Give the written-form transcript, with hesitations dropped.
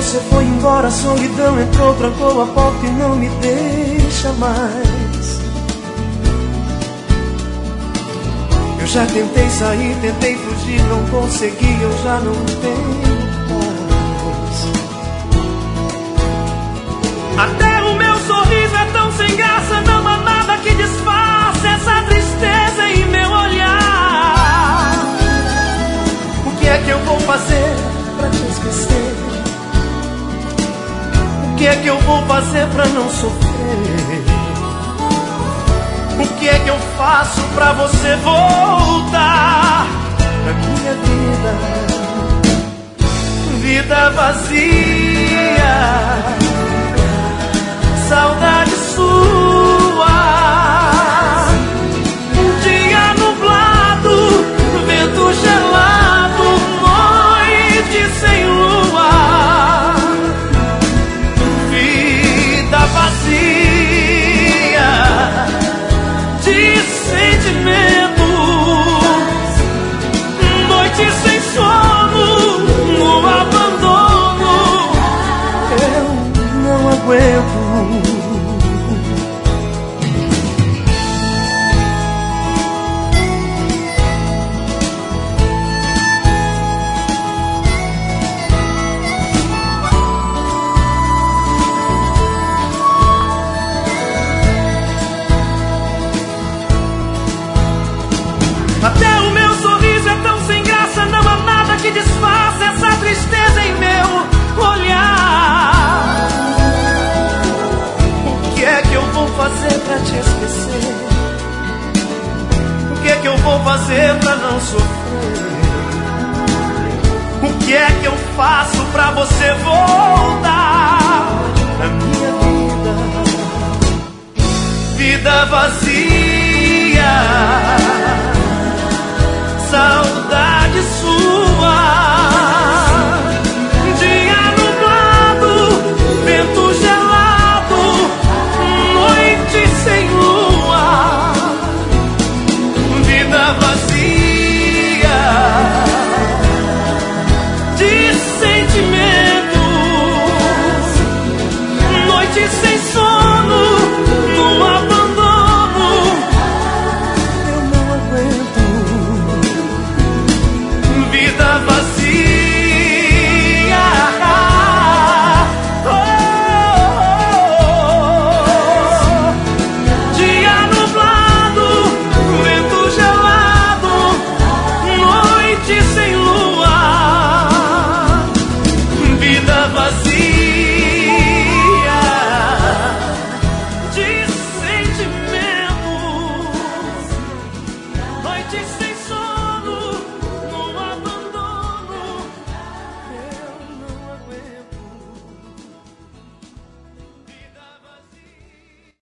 você foi embora, a solidão entrou, trancou a porta e não me deixa mais. Eu já tentei sair, tentei fugir, não consegui, eu já não tenho paz. Até o meu sorriso é tão sem graça, não há nada que disfarce essa tristeza em meu olhar. O que é que eu vou fazer pra te esquecer? O que é que eu vou fazer pra não sofrer? O que é que eu faço pra você voltar pra minha vida? Vida vazia, saudade sua. Dia nublado, vento gelado, noite sem lua. Vida vazia de sentimentos, noite sem sono, no abandono. Eu não aguento. Até o meu sorriso é tão sem graça, não há nada que disfarce essa tristeza em meu olhar. O que é que eu vou fazer pra te esquecer? O que é que eu vou fazer pra não sofrer? O que é que eu faço pra você voltar na minha vida? Vida vazia, saudade sua. Dia nublado, vento gelado, noite sem lua. Vida vazia de sentimentos, noite sem sono, no abandono. Eu não aguento. Vida vazia, dia nublado, vento gelado, noite sem lua. Vida vazia.